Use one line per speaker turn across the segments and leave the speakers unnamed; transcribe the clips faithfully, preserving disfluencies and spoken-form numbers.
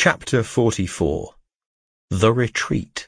Chapter forty-four. The Retreat.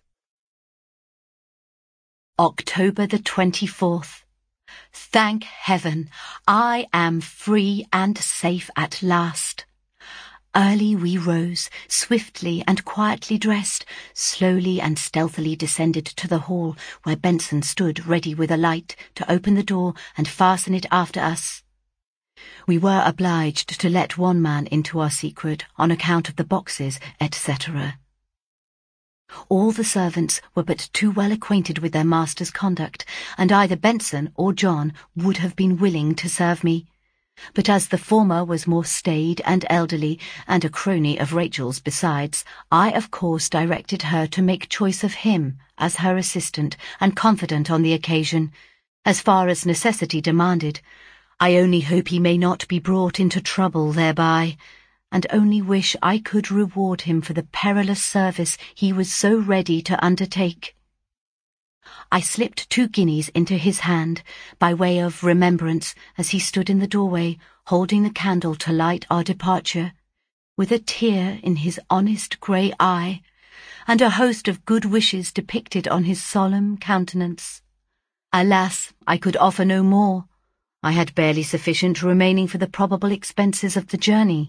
October the twenty-fourth. Thank heaven, I am free and safe at last. Early we rose, swiftly and quietly dressed, slowly and stealthily descended to the hall where Benson stood ready with a light to open the door and fasten it after us. We were obliged to let one man into our secret on account of the boxes, et cetera. All the servants were but too well acquainted with their master's conduct, and either Benson or John would have been willing to serve me. But as the former was more staid and elderly, and a crony of Rachel's besides, I of course directed her to make choice of him as her assistant and confidant on the occasion, as far as necessity demanded. I only hope he may not be brought into trouble thereby, and only wish I could reward him for the perilous service he was so ready to undertake. I slipped two guineas into his hand, by way of remembrance, as he stood in the doorway, holding the candle to light our departure, with a tear in his honest grey eye, and a host of good wishes depicted on his solemn countenance. Alas, I could offer no more. I had barely sufficient remaining for the probable expenses of the journey.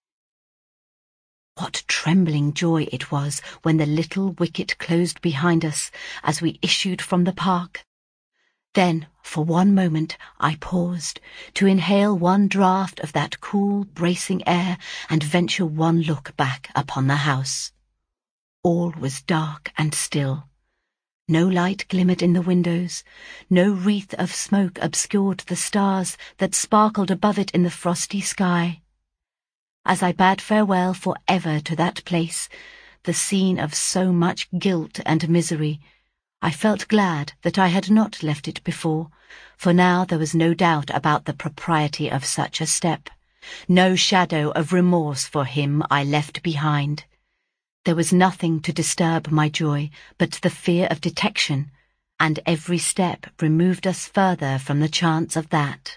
What trembling joy it was when the little wicket closed behind us as we issued from the park. Then, for one moment, I paused to inhale one draught of that cool, bracing air and venture one look back upon the house. All was dark and still. No light glimmered in the windows, no wreath of smoke obscured the stars that sparkled above it in the frosty sky. As I bade farewell for ever to that place, the scene of so much guilt and misery, I felt glad that I had not left it before, for now there was no doubt about the propriety of such a step, no shadow of remorse for him I left behind. There was nothing to disturb my joy but the fear of detection, and every step removed us further from the chance of that.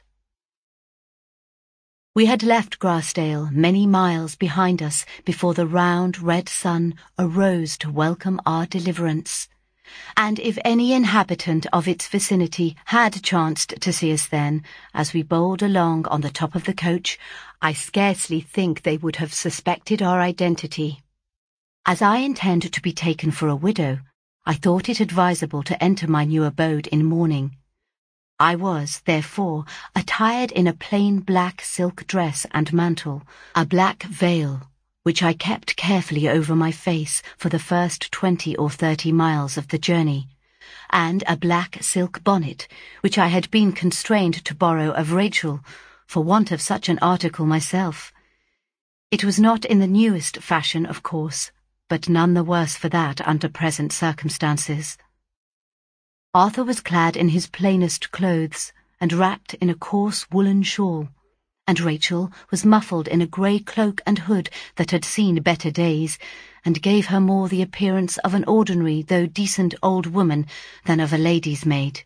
We had left Grassdale many miles behind us before the round red sun arose to welcome our deliverance, and if any inhabitant of its vicinity had chanced to see us then, as we bowled along on the top of the coach, I scarcely think they would have suspected our identity. As I intend to be taken for a widow, I thought it advisable to enter my new abode in mourning. I was, therefore, attired in a plain black silk dress and mantle, a black veil, which I kept carefully over my face for the first twenty or thirty miles of the journey, and a black silk bonnet, which I had been constrained to borrow of Rachel, for want of such an article myself. It was not in the newest fashion, of course, but none the worse for that under present circumstances. Arthur was clad in his plainest clothes, and wrapped in a coarse woolen shawl, and Rachel was muffled in a grey cloak and hood that had seen better days, and gave her more the appearance of an ordinary though decent old woman than of a lady's maid.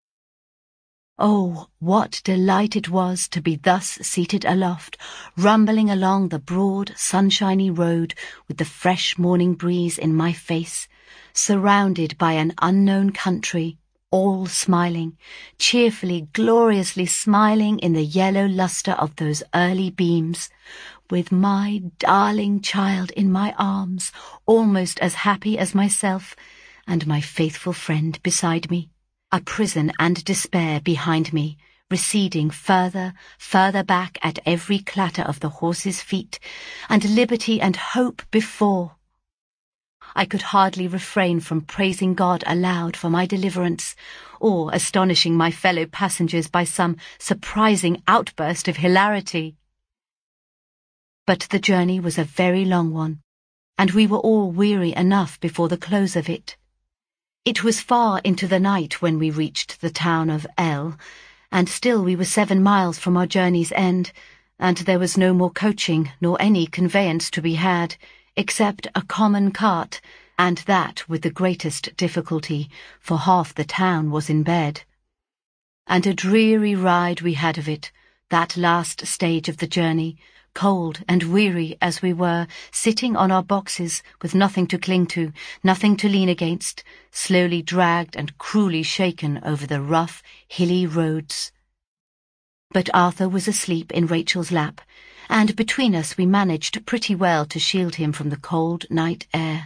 Oh, what delight it was to be thus seated aloft, rumbling along the broad, sunshiny road with the fresh morning breeze in my face, surrounded by an unknown country, all smiling, cheerfully, gloriously smiling in the yellow lustre of those early beams, with my darling child in my arms, almost as happy as myself, and my faithful friend beside me. A prison and despair behind me, receding further, further back at every clatter of the horses' feet, and liberty and hope before. I could hardly refrain from praising God aloud for my deliverance, or astonishing my fellow passengers by some surprising outburst of hilarity. But the journey was a very long one, and we were all weary enough before the close of it. It was far into the night when we reached the town of L, and still we were seven miles from our journey's end, and there was no more coaching nor any conveyance to be had, except a common cart, and that with the greatest difficulty, for half the town was in bed. And a dreary ride we had of it, that last stage of the journey, cold and weary as we were, sitting on our boxes with nothing to cling to, nothing to lean against, slowly dragged and cruelly shaken over the rough, hilly roads. But Arthur was asleep in Rachel's lap, and between us we managed pretty well to shield him from the cold night air.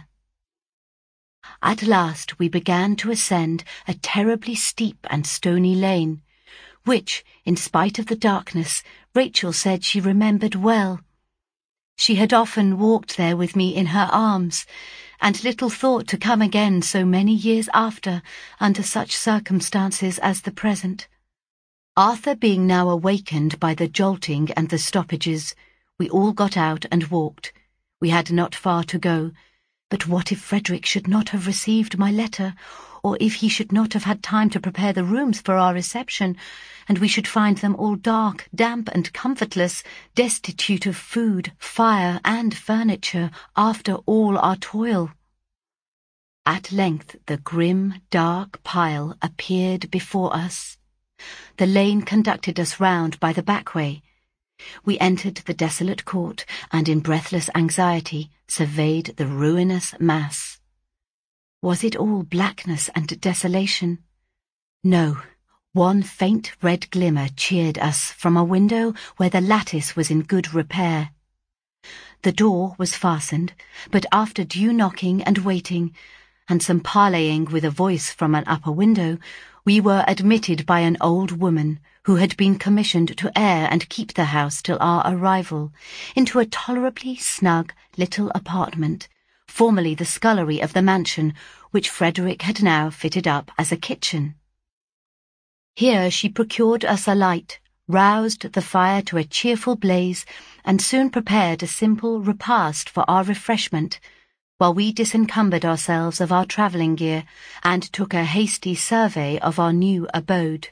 At last we began to ascend a terribly steep and stony lane, which, in spite of the darkness, Rachel said she remembered well. She had often walked there with me in her arms, and little thought to come again so many years after, under such circumstances as the present. Arthur being now awakened by the jolting and the stoppages, we all got out and walked. We had not far to go, but what if Frederick should not have received my letter, or if he should not have had time to prepare the rooms for our reception, and we should find them all dark, damp, and comfortless, destitute of food, fire, and furniture, after all our toil? At length the grim, dark pile appeared before us. The lane conducted us round by the back way. We entered the desolate court, and in breathless anxiety surveyed the ruinous mass. Was it all blackness and desolation? No. One faint red glimmer cheered us from a window where the lattice was in good repair. The door was fastened, but after due knocking and waiting, and some parleying with a voice from an upper window, we were admitted by an old woman who had been commissioned to air and keep the house till our arrival, into a tolerably snug little apartment, formerly the scullery of the mansion, which Frederick had now fitted up as a kitchen. Here she procured us a light, roused the fire to a cheerful blaze, and soon prepared a simple repast for our refreshment, while we disencumbered ourselves of our travelling gear and took a hasty survey of our new abode.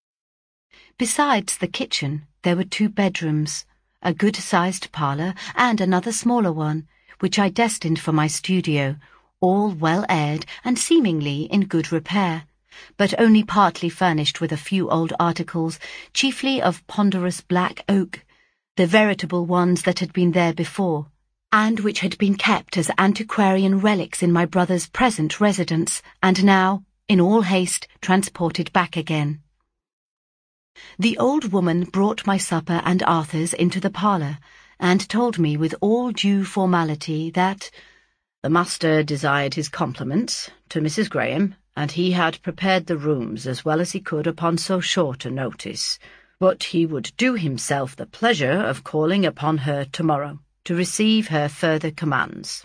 Besides the kitchen, there were two bedrooms, a good-sized parlour and another smaller one, which I destined for my studio, all well aired and seemingly in good repair, but only partly furnished with a few old articles, chiefly of ponderous black oak, the veritable ones that had been there before, and which had been kept as antiquarian relics in my brother's present residence, and now, in all haste, transported back again. The old woman brought my supper and Arthur's into the parlour, and told me with all due formality that the master desired his compliments to Missus Graham, and he had prepared the rooms as well as he could upon so short a notice, but he would do himself the pleasure of calling upon her tomorrow to receive her further commands.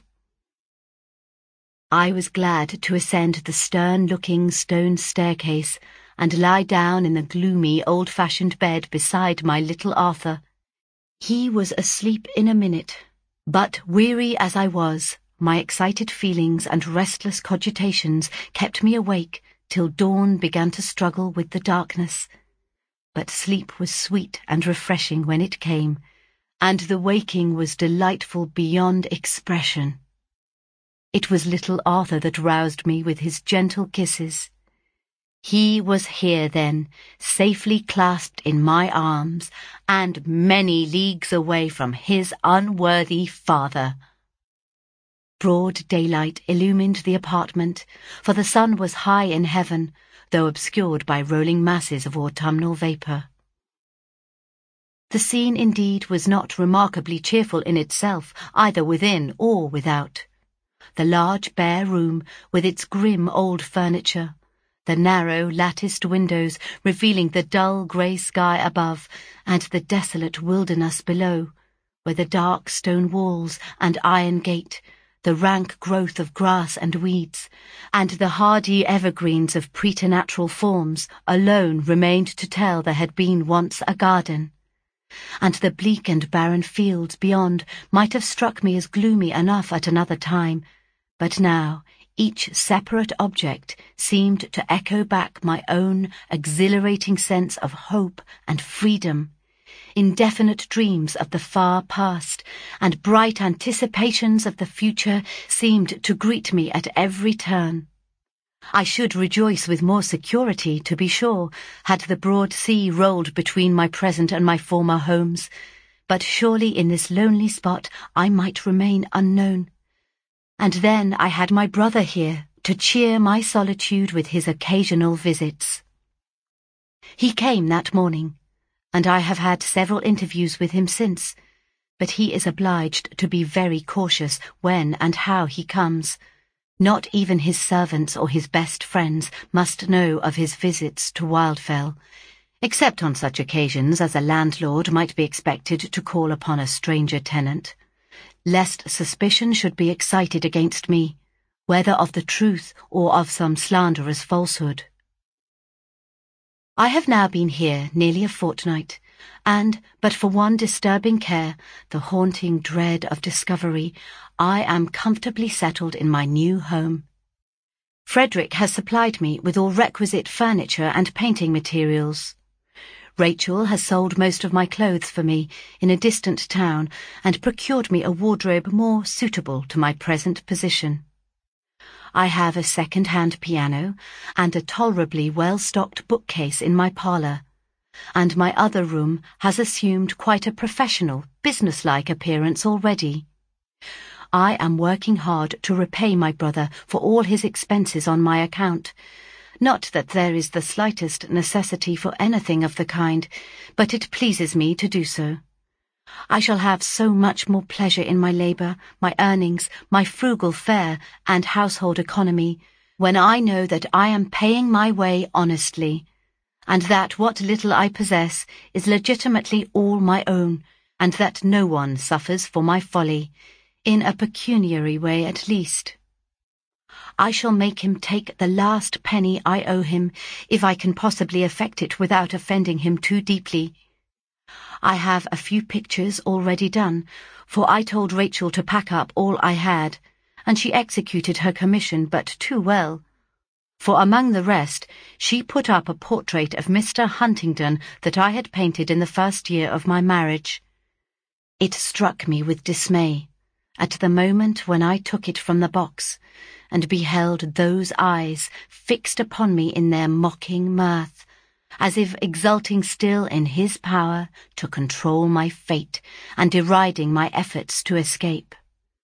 I was glad to ascend the stern-looking stone staircase and lie down in the gloomy, old-fashioned bed beside my little Arthur. He was asleep in a minute, but weary as I was, my excited feelings and restless cogitations kept me awake till dawn began to struggle with the darkness. But sleep was sweet and refreshing when it came, and the waking was delightful beyond expression. It was little Arthur that roused me with his gentle kisses. He was here then, safely clasped in my arms, and many leagues away from his unworthy father. Broad daylight illumined the apartment, for the sun was high in heaven, though obscured by rolling masses of autumnal vapour. The scene indeed was not remarkably cheerful in itself, either within or without. The large bare room, with its grim old furniture, the narrow latticed windows revealing the dull grey sky above, and the desolate wilderness below, where the dark stone walls and iron gate, the rank growth of grass and weeds, and the hardy evergreens of preternatural forms alone remained to tell there had been once a garden. And the bleak and barren fields beyond might have struck me as gloomy enough at another time, but now each separate object seemed to echo back my own exhilarating sense of hope and freedom, indefinite dreams of the far past, and bright anticipations of the future seemed to greet me at every turn. I should rejoice with more security, to be sure, had the broad sea rolled between my present and my former homes, but surely in this lonely spot I might remain unknown. And then I had my brother here to cheer my solitude with his occasional visits. He came that morning, and I have had several interviews with him since, but he is obliged to be very cautious when and how he comes. Not even his servants or his best friends must know of his visits to Wildfell, except on such occasions as a landlord might be expected to call upon a stranger tenant, lest suspicion should be excited against me, whether of the truth or of some slanderous falsehood. I have now been here nearly a fortnight, and, but for one disturbing care, the haunting dread of discovery, I am comfortably settled in my new home. Frederick has supplied me with all requisite furniture and painting materials. Rachel has sold most of my clothes for me in a distant town and procured me a wardrobe more suitable to my present position. I have a second-hand piano and a tolerably well-stocked bookcase in my parlour, and my other room has assumed quite a professional, business-like appearance already. I am working hard to repay my brother for all his expenses on my account. Not that there is the slightest necessity for anything of the kind, but it pleases me to do so. I shall have so much more pleasure in my labour, my earnings, my frugal fare, and household economy, when I know that I am paying my way honestly, and that what little I possess is legitimately all my own, and that no one suffers for my folly, in a pecuniary way at least. I shall make him take the last penny I owe him, if I can possibly effect it without offending him too deeply. I have a few pictures already done, for I told Rachel to pack up all I had, and she executed her commission but too well. For among the rest, she put up a portrait of Mister Huntingdon that I had painted in the first year of my marriage. It struck me with dismay, at the moment when I took it from the box, and beheld those eyes fixed upon me in their mocking mirth, as if exulting still in his power to control my fate and deriding my efforts to escape.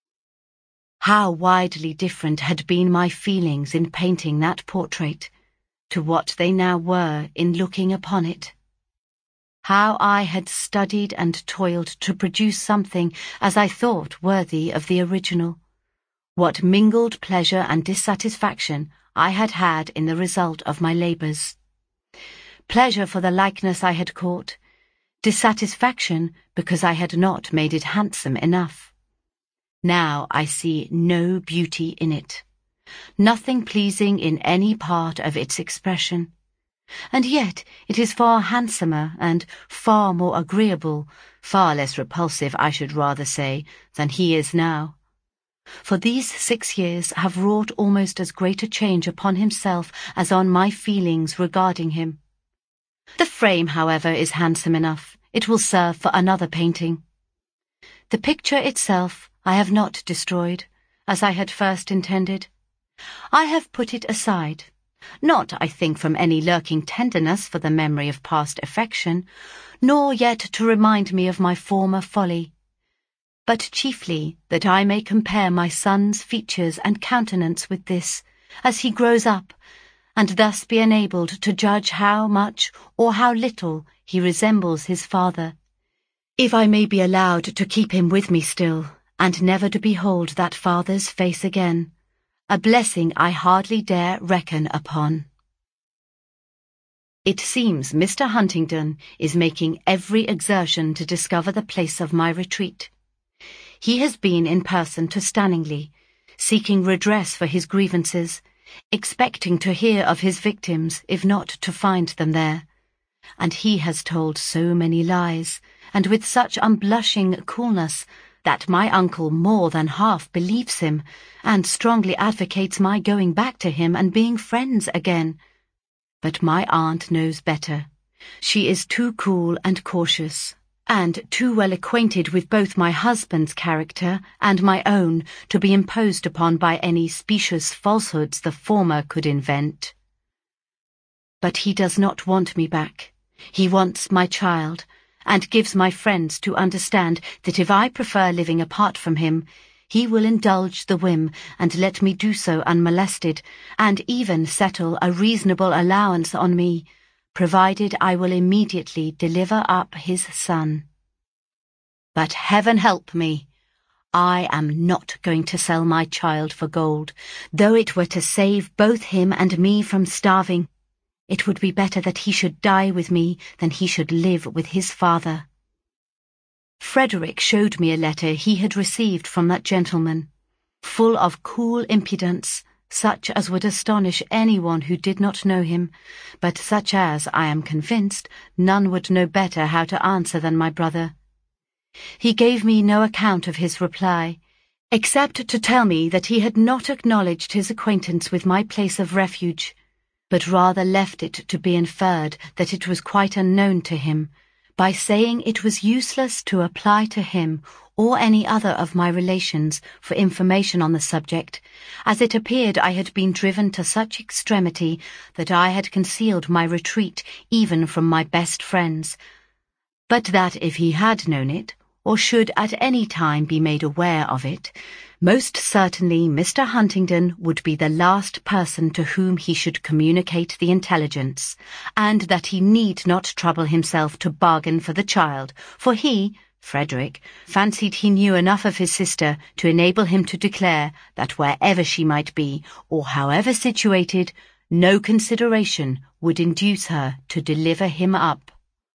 How widely different had been my feelings in painting that portrait to what they now were in looking upon it. How I had studied and toiled to produce something, as I thought, worthy of the original. What mingled pleasure and dissatisfaction I had had in the result of my labours. Pleasure for the likeness I had caught, dissatisfaction because I had not made it handsome enough. Now I see no beauty in it, nothing pleasing in any part of its expression, and yet it is far handsomer and far more agreeable, far less repulsive, I should rather say, than he is now. For these six years have wrought almost as great a change upon himself as on my feelings regarding him. The frame, however, is handsome enough. It will serve for another painting. The picture itself I have not destroyed, as I had first intended. I have put it aside, not, I think, from any lurking tenderness for the memory of past affection, nor yet to remind me of my former folly, but chiefly that I may compare my son's features and countenance with this, as he grows up, and thus be enabled to judge how much or how little he resembles his father, if I may be allowed to keep him with me still, and never to behold that father's face again, a blessing I hardly dare reckon upon. It seems Mister Huntingdon is making every exertion to discover the place of my retreat. He has been in person to Stanningley, seeking redress for his grievances, expecting to hear of his victims, if not to find them there. And he has told so many lies, and with such unblushing coolness, that my uncle more than half believes him, and strongly advocates my going back to him and being friends again. But my aunt knows better. She is too cool and cautious, and too well acquainted with both my husband's character and my own to be imposed upon by any specious falsehoods the former could invent. But he does not want me back. He wants my child, and gives my friends to understand that if I prefer living apart from him, he will indulge the whim and let me do so unmolested, and even settle a reasonable allowance on me, provided I will immediately deliver up his son. But heaven help me! I am not going to sell my child for gold, though it were to save both him and me from starving. It would be better that he should die with me than he should live with his father. Frederick showed me a letter he had received from that gentleman, full of cool impudence, such as would astonish anyone who did not know him, but such as, I am convinced, none would know better how to answer than my brother. He gave me no account of his reply, except to tell me that he had not acknowledged his acquaintance with my place of refuge, but rather left it to be inferred that it was quite unknown to him, by saying it was useless to apply to him or any other of my relations for information on the subject, as it appeared I had been driven to such extremity that I had concealed my retreat even from my best friends, but that if he had known it, or should at any time be made aware of it, most certainly Mister Huntingdon would be the last person to whom he should communicate the intelligence, and that he need not trouble himself to bargain for the child, for he, Frederick, fancied he knew enough of his sister to enable him to declare that wherever she might be, or however situated, no consideration would induce her to deliver him up.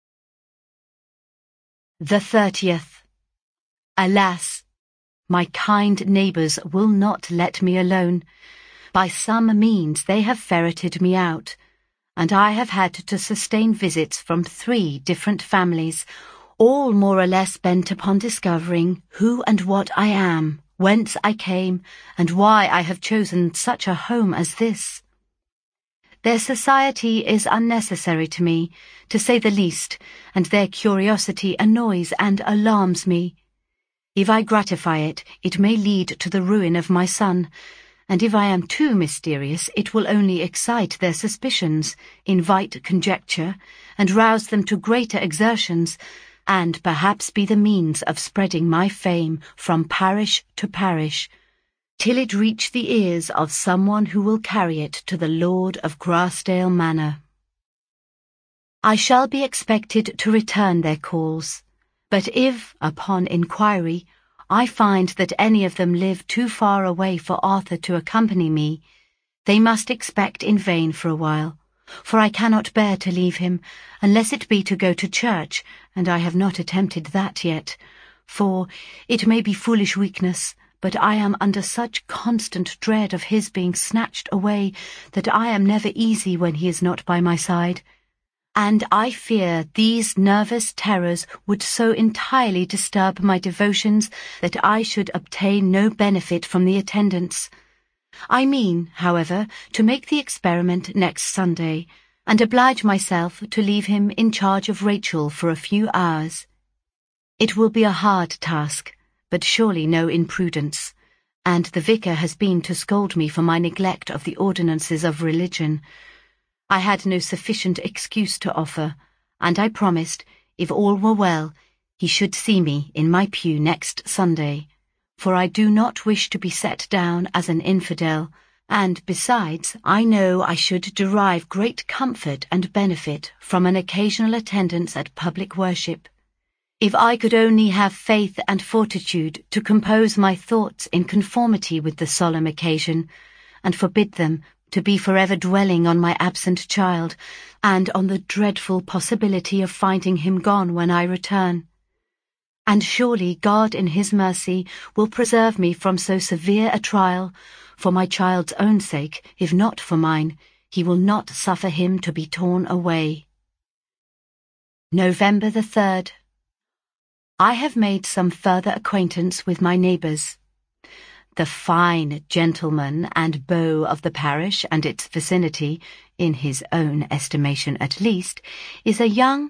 The thirtieth. Alas! My kind neighbours will not let me alone. By some means they have ferreted me out, and I have had to sustain visits from three different families, all more or less bent upon discovering who and what I am, whence I came, and why I have chosen such a home as this. Their society is unnecessary to me, to say the least, and their curiosity annoys and alarms me. If I gratify it, it may lead to the ruin of my son, and if I am too mysterious, it will only excite their suspicions, invite conjecture, and rouse them to greater exertions, and perhaps be the means of spreading my fame from parish to parish, till it reach the ears of someone who will carry it to the Lord of Grassdale Manor. I shall be expected to return their calls. But if, upon inquiry, I find that any of them live too far away for Arthur to accompany me, they must expect in vain for a while, for I cannot bear to leave him, unless it be to go to church, and I have not attempted that yet, for it may be foolish weakness, but I am under such constant dread of his being snatched away that I am never easy when he is not by my side. And I fear these nervous terrors would so entirely disturb my devotions that I should obtain no benefit from the attendance. I mean, however, to make the experiment next Sunday, and oblige myself to leave him in charge of Rachel for a few hours. It will be a hard task, but surely no imprudence, and the vicar has been to scold me for my neglect of the ordinances of religion. I had no sufficient excuse to offer, and I promised, if all were well, he should see me in my pew next Sunday, for I do not wish to be set down as an infidel, and besides, I know I should derive great comfort and benefit from an occasional attendance at public worship. If I could only have faith and fortitude to compose my thoughts in conformity with the solemn occasion, and forbid them to be forever dwelling on my absent child, and on the dreadful possibility of finding him gone when I return. And surely God in his mercy will preserve me from so severe a trial, for my child's own sake, if not for mine. He will not suffer him to be torn away. November the third. I have made some further acquaintance with my neighbours. The fine gentleman and beau of the parish and its vicinity, in his own estimation at least, is a young...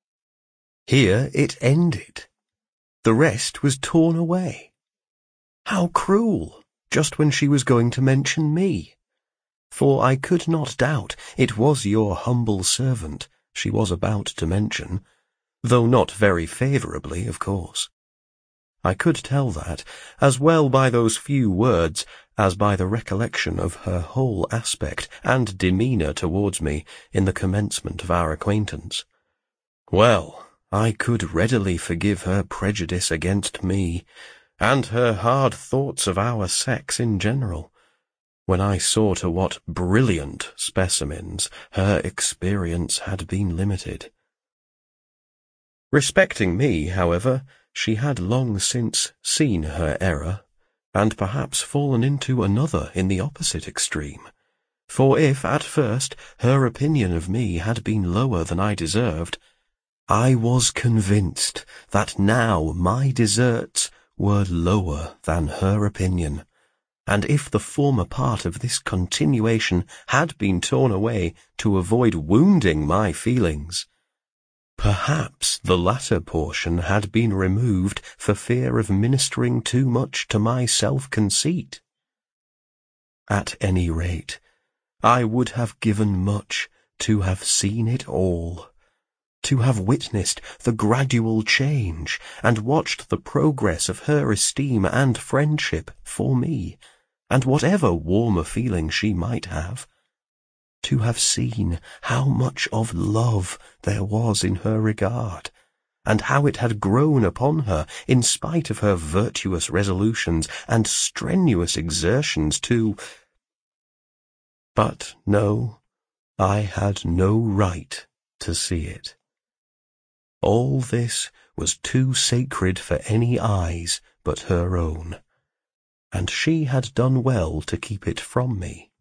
Here it ended. The rest was torn away. How cruel, just when she was going to mention me. For I could not doubt it was your humble servant she was about to mention, though not very favourably, of course. I could tell that, as well by those few words as by the recollection of her whole aspect and demeanour towards me in the commencement of our acquaintance. Well, I could readily forgive her prejudice against me, and her hard thoughts of our sex in general, when I saw to what brilliant specimens her experience had been limited. Respecting me, however, she had long since seen her error, and perhaps fallen into another in the opposite extreme. For if, at first, her opinion of me had been lower than I deserved, I was convinced that now my deserts were lower than her opinion, and if the former part of this continuation had been torn away to avoid wounding my feelings, perhaps the latter portion had been removed for fear of ministering too much to my self-conceit. At any rate, I would have given much to have seen it all, to have witnessed the gradual change and watched the progress of her esteem and friendship for me, and whatever warmer feeling she might have, to have seen how much of love there was in her regard, and how it had grown upon her in spite of her virtuous resolutions and strenuous exertions to... But no, I had no right to see it. All this was too sacred for any eyes but her own, and she had done well to keep it from me.